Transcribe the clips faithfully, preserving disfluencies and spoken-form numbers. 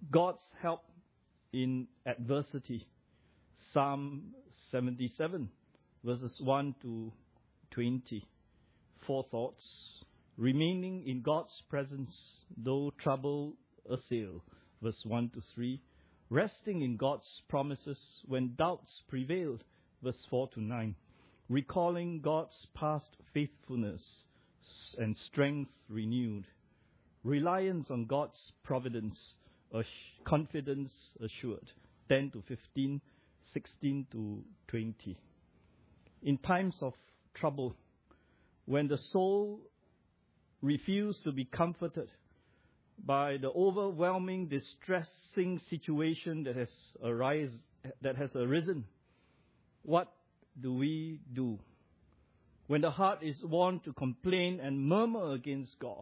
God's help in adversity. Psalm seventy-seven, verses one to twenty. Four thoughts. Remaining in God's presence, though trouble assail. Verse one to three. Resting in God's promises when doubts prevailed. Verse four to nine. Recalling God's past faithfulness and strength renewed. Reliance on God's providence, confidence assured. ten to fifteen, sixteen to twenty. In times of trouble, when the soul refused to be comforted by the overwhelming, distressing situation that has arise, that has arisen, what do we do? When the heart is wont to complain and murmur against God,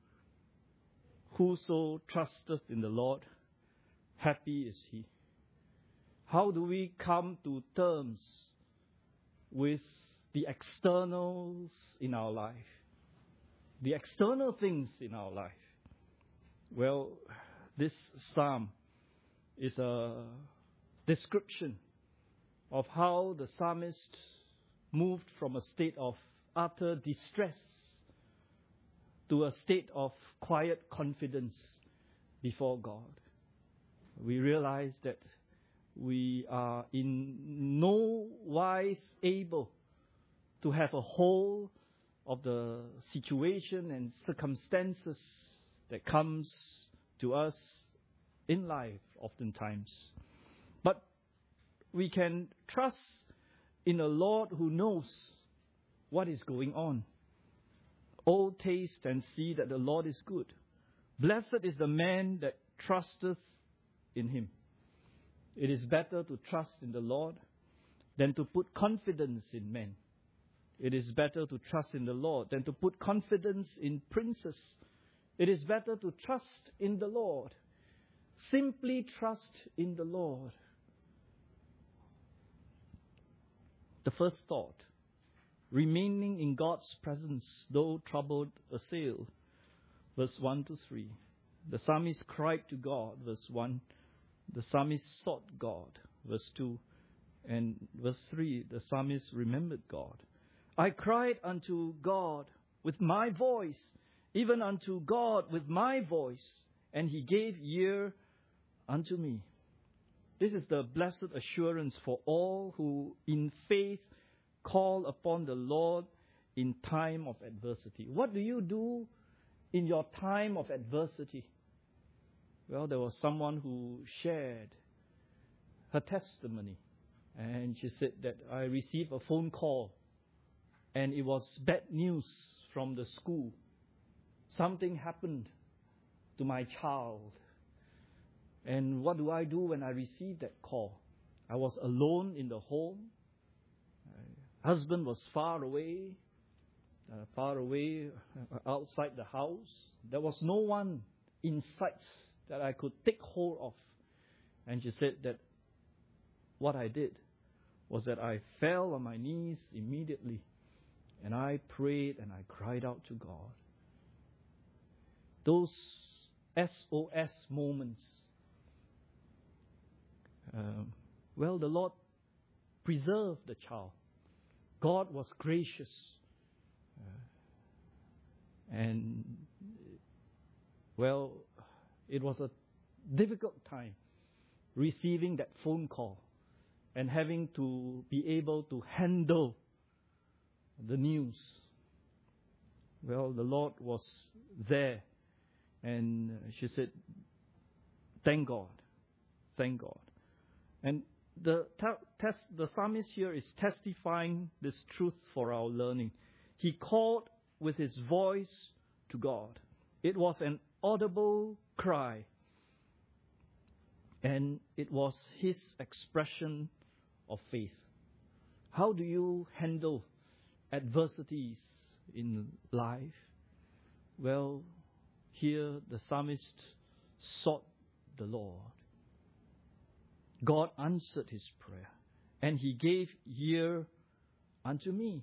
whoso trusteth in the Lord, happy is he. How do we come to terms with the externals in our life? The external things in our life. Well, this psalm is a description of how the psalmist moved from a state of utter distress to a state of quiet confidence before God. We realize that we are in no wise able to have a whole of the situation and circumstances that comes to us in life oftentimes. But we can trust in a Lord who knows what is going on. Oh, taste and see that the Lord is good. Blessed is the man that trusteth in him. It is better to trust in the Lord than to put confidence in men. It is better to trust in the Lord than to put confidence in princes. It is better to trust in the Lord. Simply trust in the Lord. The first thought, remaining in God's presence, though troubled assail. Verse one to three. The psalmist cried to God, verse one. The psalmist sought God, verse two. And verse three, the psalmist remembered God. I cried unto God with my voice, even unto God with my voice, and he gave ear unto me. This is the blessed assurance for all who in faith call upon the Lord in time of adversity. What do you do in your time of adversity? Well, there was someone who shared her testimony, and she said that I received a phone call, and it was bad news from the school. Something happened to my child. And what do I do when I receive that call? I was alone in the home. My husband was far away, uh, far away uh, outside the house. There was no one in sight that I could take hold of. And she said that what I did was that I fell on my knees immediately, and I prayed and I cried out to God. Those S O S moments, um, well, the Lord preserved the child. God was gracious. Uh, and, well, it was a difficult time receiving that phone call and having to be able to handle the news. Well, the Lord was there. And she said, thank God. Thank God. And the test, the psalmist here is testifying this truth for our learning. He called with his voice to God. It was an audible cry. And it was his expression of faith. How do you handle adversities in life? Well, here the psalmist sought the Lord. God answered his prayer, and he gave ear unto me.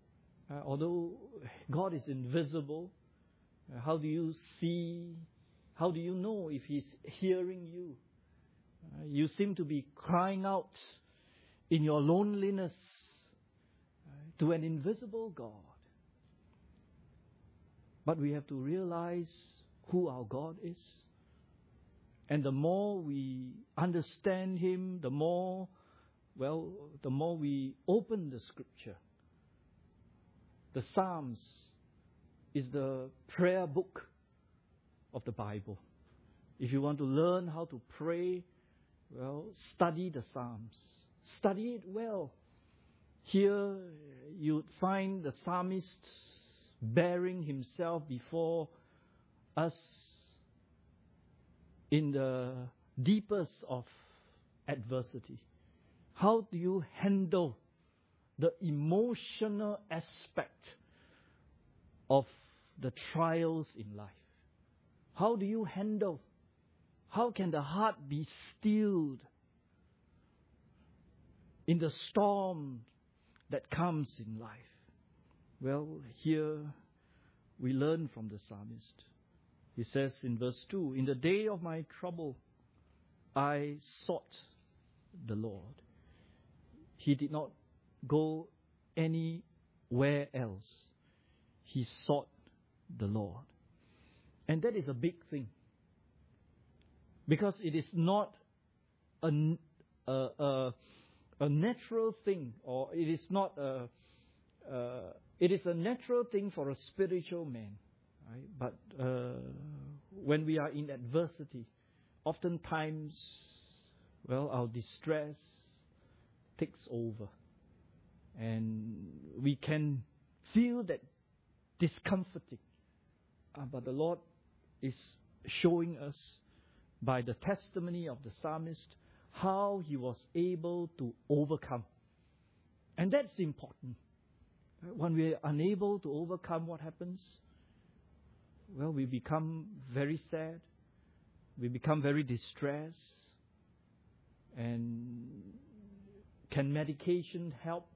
Uh, although God is invisible, uh, how do you see How do you know if He's hearing you? Uh, you seem to be crying out in your loneliness uh, to an invisible God. But we have to realize who our God is. And the more we understand Him, the more, well, the more we open the Scripture. The Psalms is the prayer book of the Bible. If you want to learn how to pray, well, study the Psalms. Study it well. Here you'd find the psalmist bearing himself before us in the deepest of adversity. How do you handle the emotional aspect of the trials in life? How do you handle? How can the heart be stilled in the storm that comes in life? Well, here we learn from the psalmist. He says in verse two, "In the day of my trouble, I sought the Lord." He did not go anywhere else. He sought the Lord. And that is a big thing. Because it is not a, a, a, a natural thing, or it is not a, uh, it is a natural thing for a spiritual man. Right? But uh, when we are in adversity, oftentimes, well, our distress takes over. And we can feel that discomforting. Uh, but the Lord is showing us by the testimony of the psalmist how he was able to overcome. And that's important. When we are unable to overcome, what happens? Well, we become very sad. We become very distressed. And can medication help?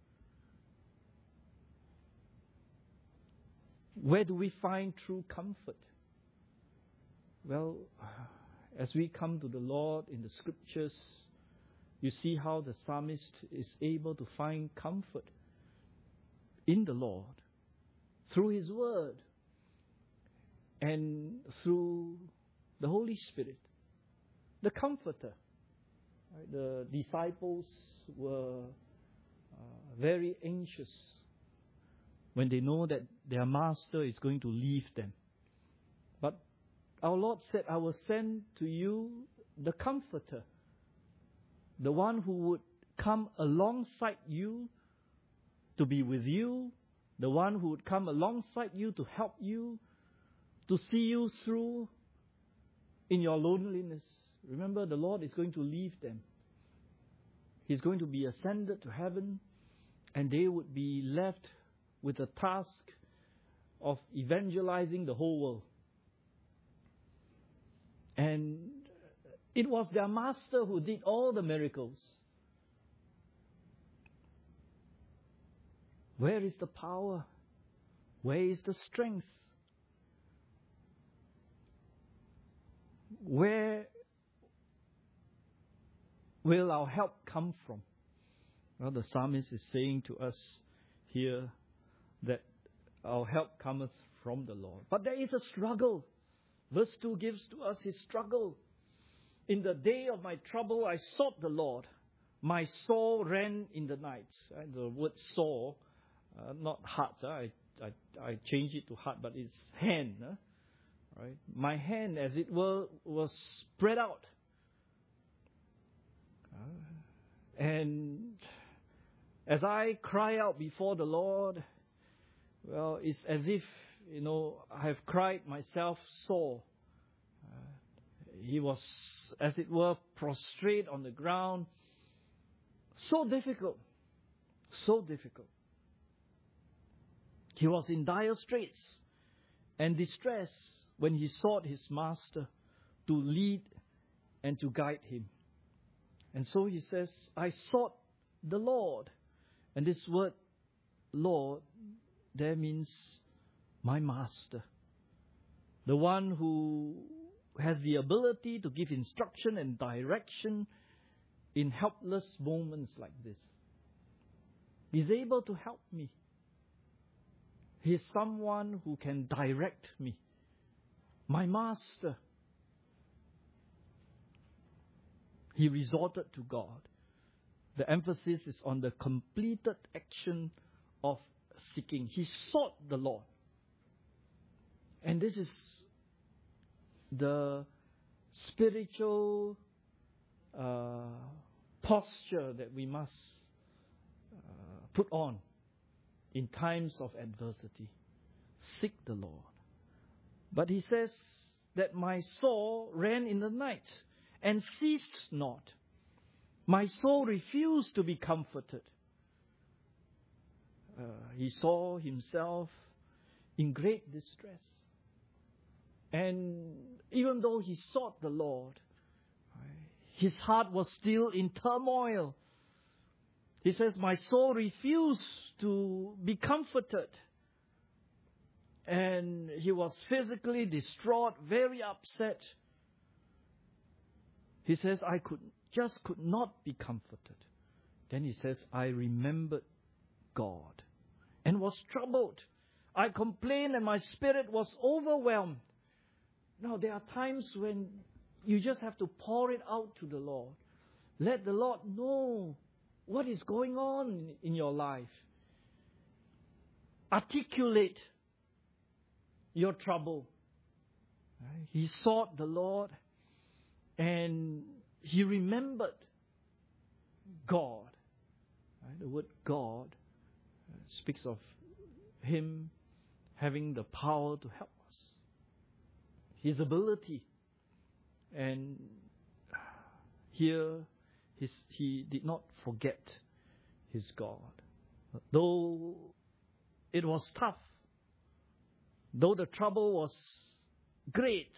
Where do we find true comfort? Well, as we come to the Lord in the Scriptures, you see how the psalmist is able to find comfort in the Lord through His Word and through the Holy Spirit, the Comforter. Right? The disciples were uh, very anxious when they know that their master is going to leave them. But our Lord said, "I will send to you the Comforter, the one who would come alongside you to be with you, the one who would come alongside you to help you, to see you through in your loneliness." Remember, the Lord is going to leave them. He's going to be ascended to heaven, and they would be left with the task of evangelizing the whole world. And it was their master who did all the miracles. Where is the power? Where is the strength? Where will our help come from? Well, the psalmist is saying to us here that our help cometh from the Lord. But there is a struggle. Verse two gives to us his struggle. "In the day of my trouble, I sought the Lord. My soul ran in the night." And the word soul, uh, not heart. Uh, I, I, I changed it to heart, but it's hand. Uh, right? My hand, as it were, was spread out. Uh, and as I cry out before the Lord, well, it's as if, you know, I have cried myself sore. Uh, he was, as it were, prostrate on the ground. So difficult. So difficult. He was in dire straits and distress when he sought his master to lead and to guide him. And so he says, "I sought the Lord." And this word, Lord, there means my master. The one who has the ability to give instruction and direction in helpless moments like this. He's able to help me. He's someone who can direct me. My master. He resorted to God. The emphasis is on the completed action of seeking. He sought the Lord. And this is the spiritual uh, posture that we must uh, put on in times of adversity. Seek the Lord. But he says that my soul ran in the night and ceased not. My soul refused to be comforted. Uh, he saw himself in great distress. And even though he sought the Lord, his heart was still in turmoil. He says, my soul refused to be comforted. And he was physically distraught, very upset. He says, I could just could not be comforted. Then he says, I remembered God and was troubled. I complained and my spirit was overwhelmed. Now, there are times when you just have to pour it out to the Lord. Let the Lord know what is going on in your life. Articulate your trouble. He sought the Lord and he remembered God. The word God speaks of Him having the power to help us. His ability. And here his, he did not forget his God. Though it was tough, though the trouble was great,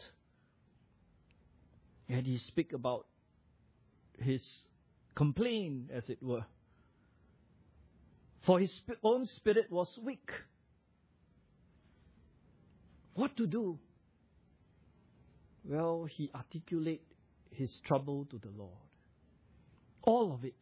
and he speak about his complaint, as it were. For his own spirit was weak. What to do? Well, he articulated his trouble to the Lord. All of it.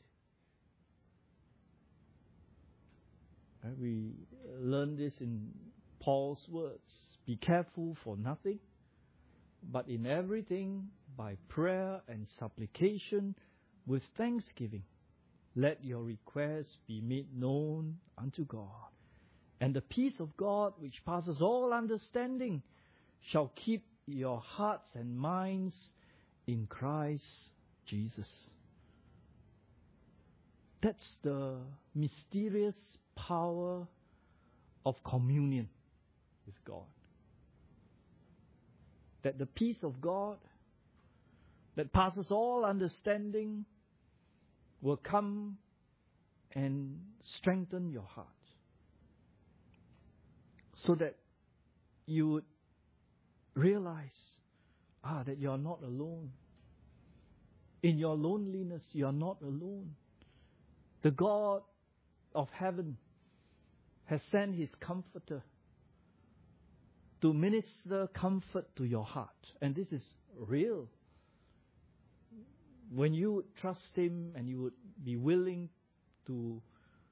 And we learn this in Paul's words. Be careful for nothing, but in everything, by prayer and supplication, with thanksgiving, let your requests be made known unto God. And the peace of God, which passes all understanding, shall keep your hearts and minds in Christ Jesus. That's the mysterious power of communion with God. That the peace of God that passes all understanding will come and strengthen your heart, so that you would realize ah, that you are not alone. In your loneliness, you are not alone. The God of heaven has sent His Comforter to minister comfort to your heart. And this is real. When you would trust Him and you would be willing to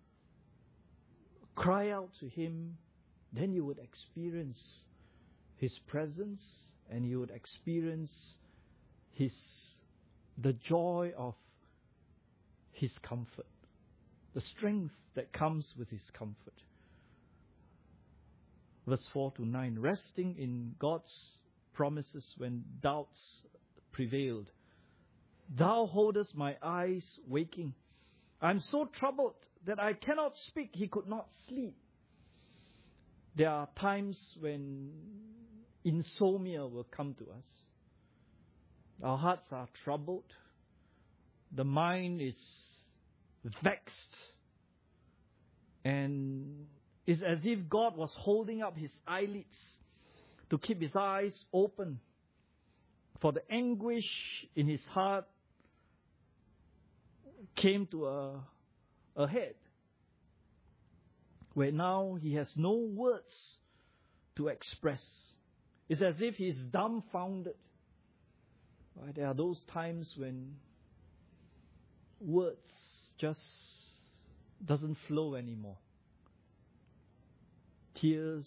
cry out to Him, then you would experience His presence and you would experience His the joy of His comfort, the strength that comes with His comfort. Verse four to nine, resting in God's promises when doubts prevailed. Thou holdest my eyes waking. I am so troubled that I cannot speak. He could not sleep. There are times when insomnia will come to us. Our hearts are troubled. The mind is vexed. And it's as if God was holding up His eyelids to keep His eyes open. For the anguish in His heart came to a, a head, where now He has no words to express. It's as if He is dumbfounded. Right? There are those times when words just doesn't flow anymore. Tears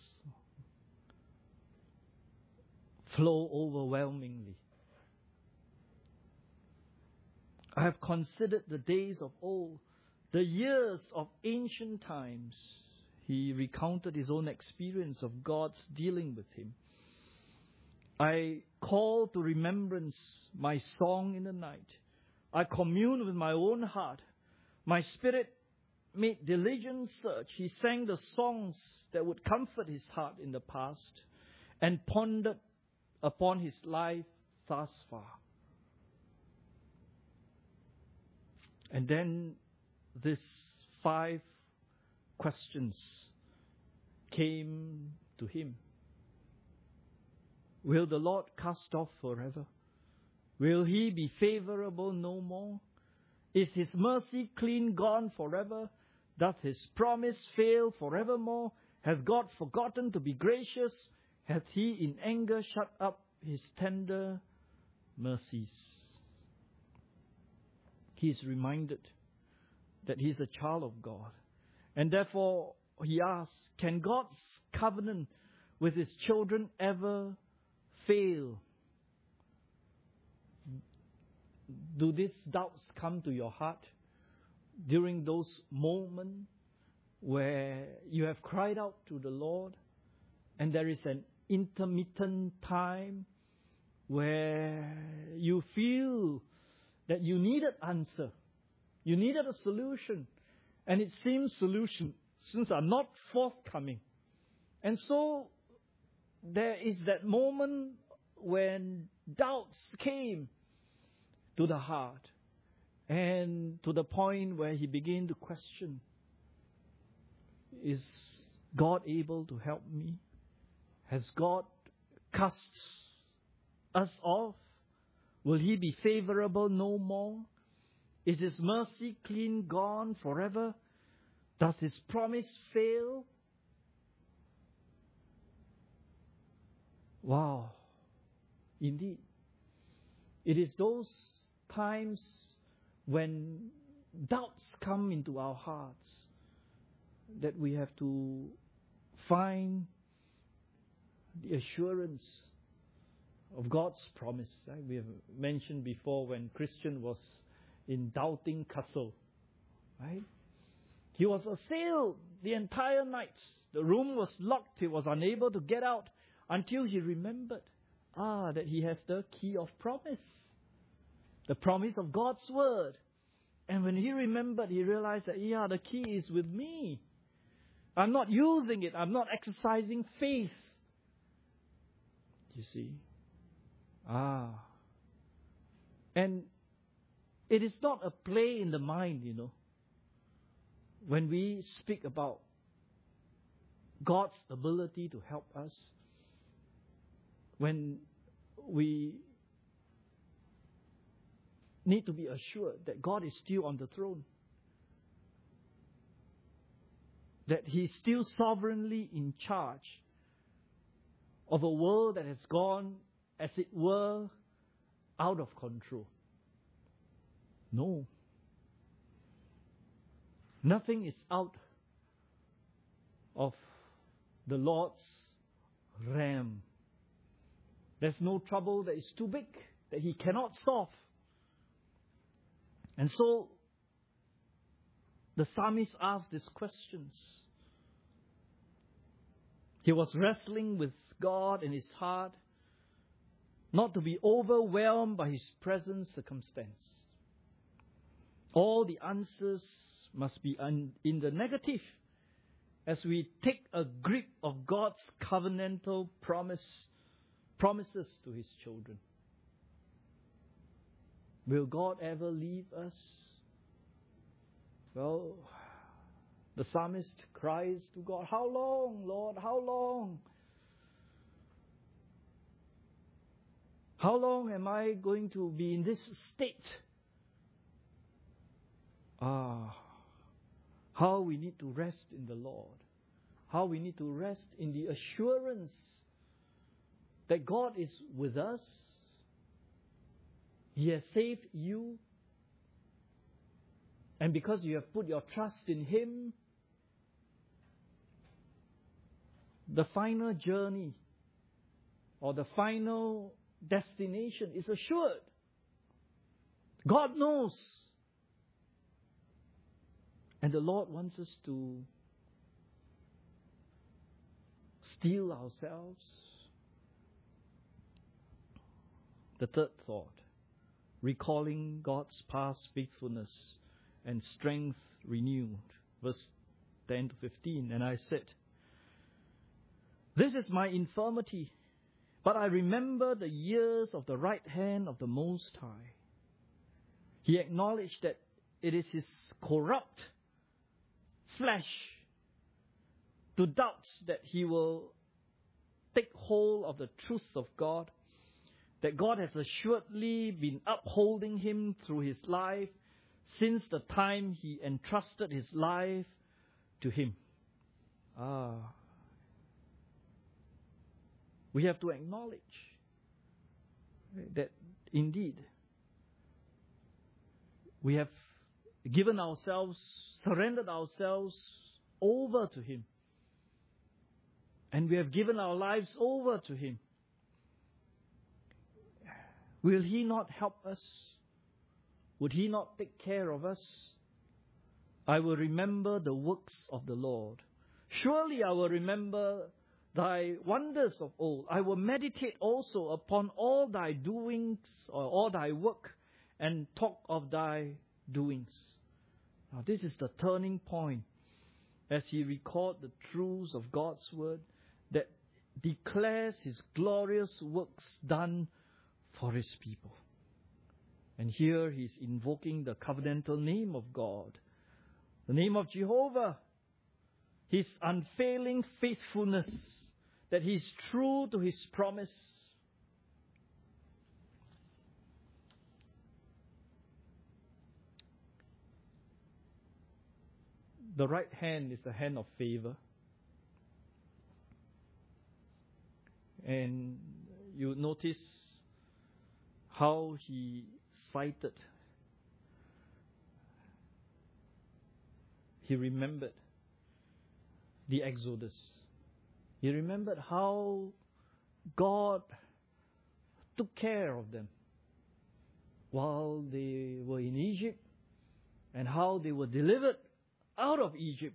flow overwhelmingly. I have considered the days of old, the years of ancient times. He recounted his own experience of God's dealing with him. I call to remembrance my song in the night. I commune with my own heart. My spirit made diligent search. He sang the songs that would comfort his heart in the past and pondered upon his life thus far. And then these five questions came to him. Will the Lord cast off forever? Will he be favorable no more? Is his mercy clean gone forever? Doth his promise fail forevermore? Hath God forgotten to be gracious? Hath he in anger shut up his tender mercies? He is reminded that he is a child of God. And therefore he asks, can God's covenant with his children ever fail? Do these doubts come to your heart during those moments where you have cried out to the Lord and there is an intermittent time where you feel that you needed answer, you needed a solution, and it seems solutions are not forthcoming. And so there is that moment when doubts came to the heart, and to the point where he began to question, is God able to help me? Has God cast us off? Will he be favorable no more? Is his mercy clean gone forever? Does his promise fail? Wow. Indeed. It is those times when doubts come into our hearts that we have to find the assurance of God's promise. Right? We have mentioned before when Christian was in Doubting Castle. Right? He was assailed the entire night. The room was locked. He was unable to get out until he remembered ah, that he has the key of promise. The promise of God's word. And when he remembered, he realized that, yeah, the key is with me. I'm not using it. I'm not exercising faith. You see? Ah. And it is not a play in the mind, you know. When we speak about God's ability to help us, when we need to be assured that God is still on the throne, that He is still sovereignly in charge of a world that has gone, as it were, out of control. No. Nothing is out of the Lord's realm. There's no trouble that is too big, that He cannot solve. And so, the psalmist asked these questions. He was wrestling with God in his heart, not to be overwhelmed by his present circumstance. All the answers must be un- in the negative as we take a grip of God's covenantal promise, promises to His children. Will God ever leave us? Well, the psalmist cries to God, "How long, Lord? How long? How long am I going to be in this state?" Ah, how we need to rest in the Lord. How we need to rest in the assurance that God is with us, He has saved you. And because you have put your trust in Him, the final journey or the final destination is assured. God knows. And the Lord wants us to steel ourselves. The third thought, recalling God's past faithfulness and strength renewed. Verse ten to fifteen. And I said, this is my infirmity, but I remember the years of the right hand of the Most High. He acknowledged that it is his corrupt flesh to doubt that he will take hold of the truth of God, that God has assuredly been upholding him through his life since the time he entrusted his life to him. Ah, we have to acknowledge that indeed we have given ourselves, surrendered ourselves over to Him. And we have given our lives over to Him. Will He not help us? Would He not take care of us? I will remember the works of the Lord. Surely I will remember Thy wonders of old. I will meditate also upon all Thy doings, or all Thy work, and talk of Thy doings. Now this is the turning point as he records the truths of God's word that declares His glorious works done for His people. And here he's invoking the covenantal name of God, the name of Jehovah, His unfailing faithfulness, that He's true to His promise. The right hand is the hand of favor. And you notice how he cited. He remembered the Exodus. He remembered how God took care of them while they were in Egypt and how they were delivered out of Egypt.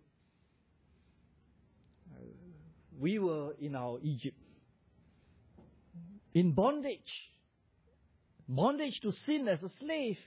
We were in our Egypt, in bondage, bondage to sin as a slave,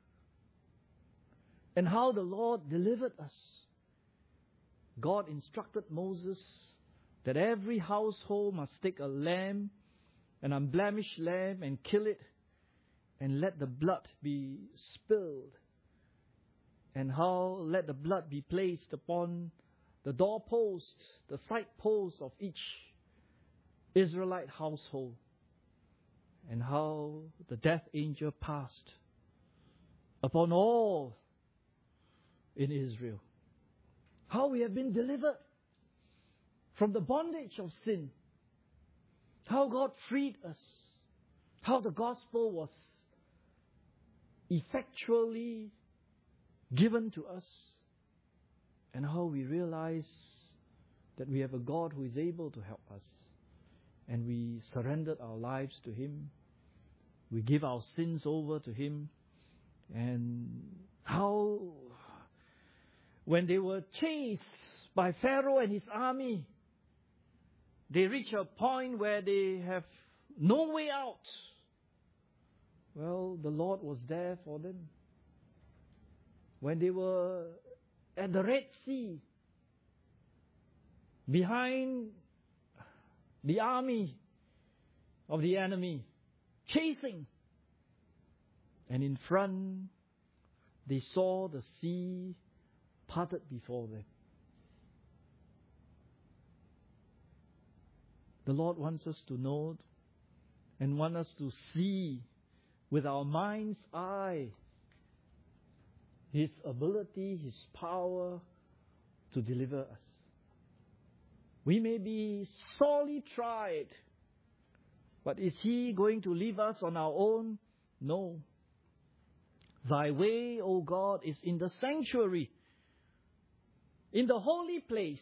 and how the Lord delivered us. God instructed Moses that every household must take a lamb, an unblemished lamb, and kill it, and let the blood be spilled. And how let the blood be placed upon the doorpost, the side posts of each Israelite household. And how the death angel passed upon all in Israel. How we have been delivered from the bondage of sin. How God freed us. How the gospel was effectually given to us, and how we realize that we have a God who is able to help us, and we surrendered our lives to Him. We give our sins over to Him, and how when they were chased by Pharaoh and his army, they reach a point where they have no way out. Well, the Lord was there for them. When they were at the Red Sea, behind the army of the enemy, chasing, and in front they saw the sea parted before them. The Lord wants us to know and want us to see with our mind's eye His ability, His power to deliver us. We may be sorely tried, but is He going to leave us on our own? No. Thy way, O God, is in the sanctuary, in the holy place.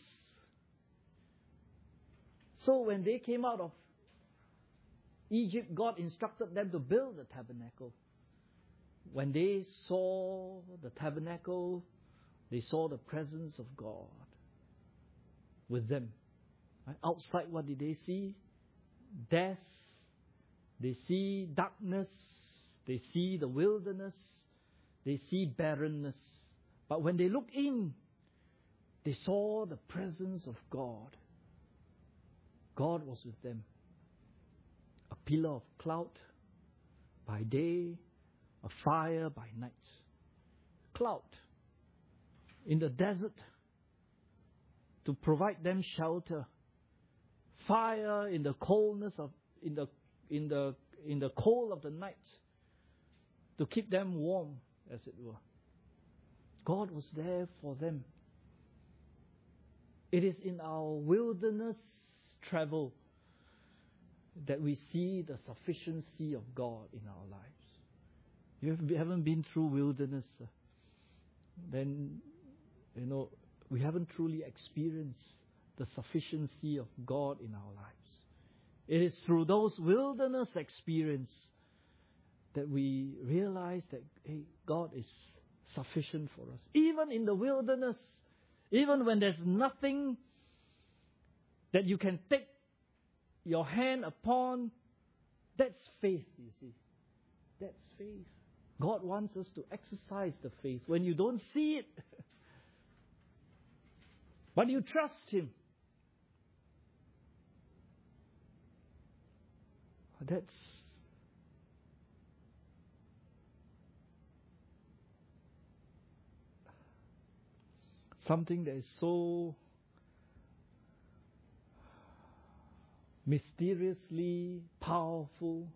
So when they came out of Egypt, God instructed them to build the tabernacle. When they saw the tabernacle, they saw the presence of God with them. Right? Outside, what did they see? Death. They see darkness. They see the wilderness. They see barrenness. But when they look in, they saw the presence of God. God was with them. A pillar of cloud by day, a fire by night. Cloud in the desert to provide them shelter. Fire in the coldness of in the in the in the cold of the night to keep them warm, as it were. God was there for them. It is in our wilderness travel that we see the sufficiency of God in our lives. You haven't been through wilderness, then, you know, we haven't truly experienced the sufficiency of God in our lives. It is through those wilderness experiences that we realize that, hey, God is sufficient for us. Even in the wilderness, even when there's nothing that you can take your hand upon, that's faith, you see. That's faith. God wants us to exercise the faith when you don't see it. But you trust Him. That's something that is so mysteriously powerful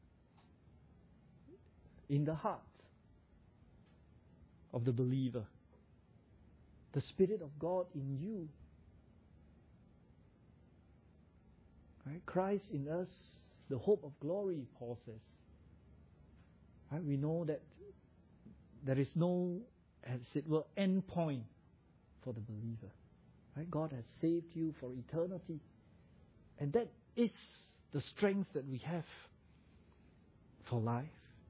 in the heart of the believer. The Spirit of God in you. Right? Christ in us, the hope of glory, Paul says. Right? We know that there is no, as it were, end point for the believer. Right? God has saved you for eternity. And that is the strength that we have for life.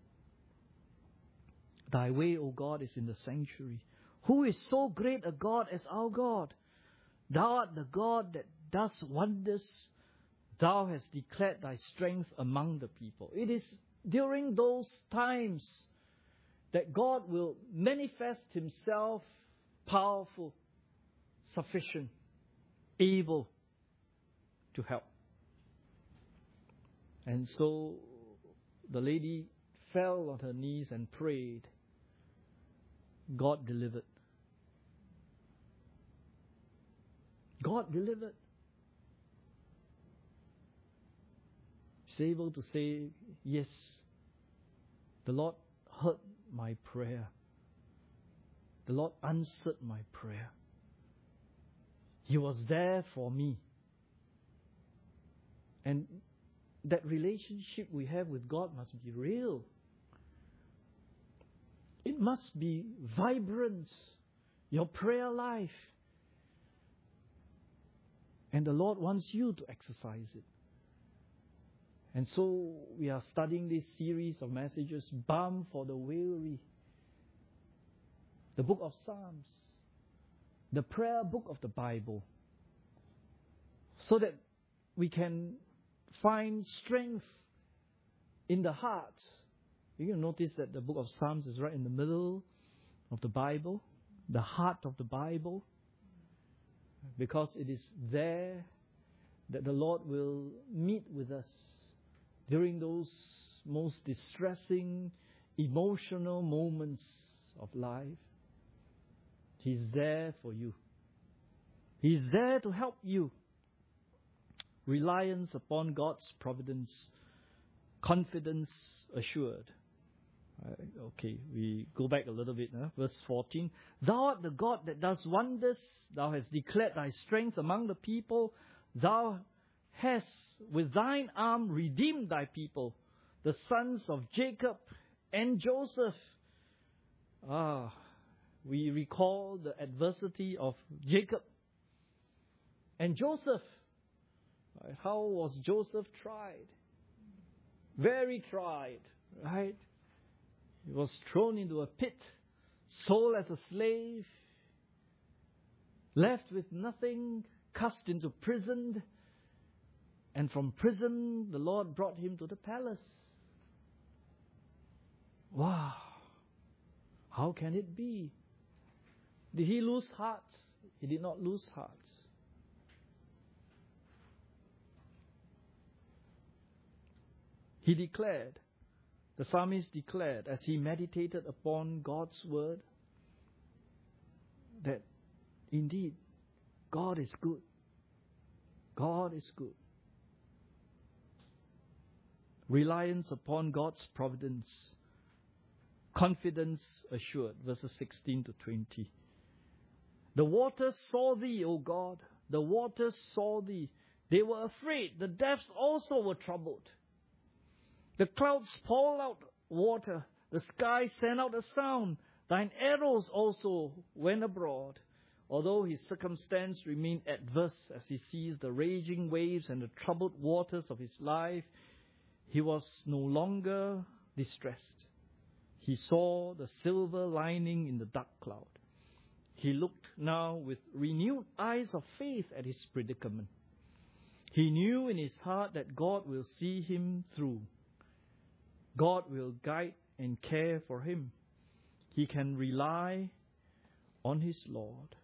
Thy way, O God, is in the sanctuary. Who is so great a God as our God? Thou art the God that does wonders. Thou hast declared thy strength among the people. It is during those times that God will manifest Himself powerful, sufficient, able to help. And so the lady fell on her knees and prayed. God delivered. God delivered. She's able to say, yes, the Lord heard my prayer. The Lord answered my prayer. He was there for me. And that relationship we have with God must be real. It must be vibrant. Your prayer life. And the Lord wants you to exercise it. And so we are studying this series of messages, Balm for the Weary. The book of Psalms. The prayer book of the Bible. So that we can find strength in the heart. You can notice that the book of Psalms is right in the middle of the Bible. The heart of the Bible. Because it is there that the Lord will meet with us during those most distressing, emotional moments of life. He's there for you. He's there to help you. Reliance upon God's providence. Confidence assured. Uh, okay, we go back a little bit. Huh? Verse fourteen. Thou art the God that does wonders. Thou hast declared thy strength among the people. Thou hast with thine arm redeemed thy people, the sons of Jacob and Joseph. Ah, we recall the adversity of Jacob and Joseph. Right? How was Joseph tried? Very tried, right? He was thrown into a pit, sold as a slave, left with nothing, cast into prison, and from prison the Lord brought him to the palace. Wow! How can it be? Did he lose heart? He did not lose heart. He declared, the psalmist declared, as he meditated upon God's word, that indeed God is good. God is good. Reliance upon God's providence. Confidence assured. Verses sixteen to twenty. The waters saw thee, O God. The waters saw thee. They were afraid. The depths also were troubled. The clouds poured out water. The sky sent out a sound. Thine arrows also went abroad. Although his circumstance remained adverse as he sees the raging waves and the troubled waters of his life, he was no longer distressed. He saw the silver lining in the dark cloud. He looked now with renewed eyes of faith at his predicament. He knew in his heart that God will see him through. God will guide and care for him. He can rely on his Lord.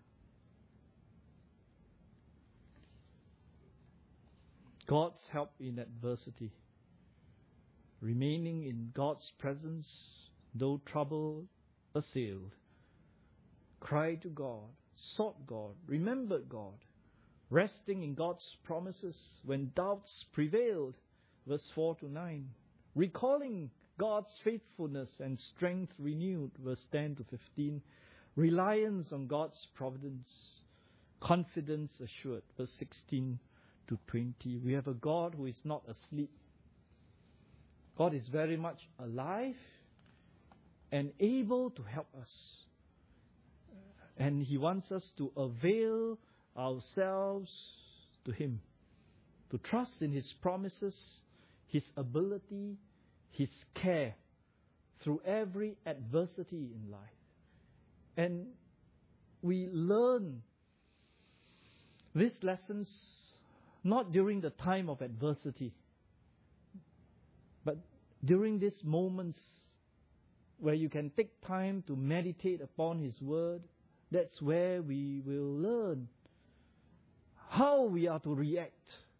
God's help in adversity. Remaining in God's presence, though trouble assailed. Cried to God, sought God, remembered God. Resting in God's promises when doubts prevailed. Verse four to nine. Recalling God's faithfulness and strength renewed. Verse ten to fifteen. Reliance on God's providence. Confidence assured. Verse sixteen to twenty. We have a God who is not asleep. God is very much alive and able to help us. And He wants us to avail ourselves to Him. To trust in His promises, His ability, His care through every adversity in life. And we learn these lessons not during the time of adversity, but during these moments where you can take time to meditate upon His Word. That's where we will learn how we are to react.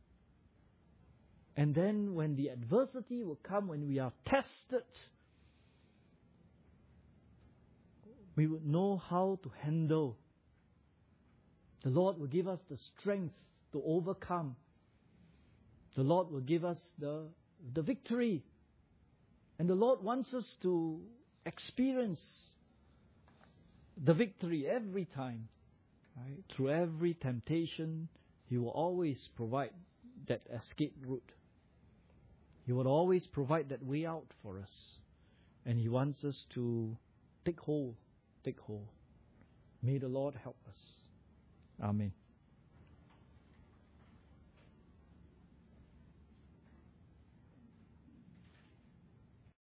And then when the adversity will come, when we are tested, we would know how to handle. The Lord will give us the strength to overcome. The Lord will give us the, the victory. And the Lord wants us to experience the victory every time. Right? Through every temptation, He will always provide that escape route. He will always provide that way out for us. And He wants us to take hold, take hold. May the Lord help us. Amen.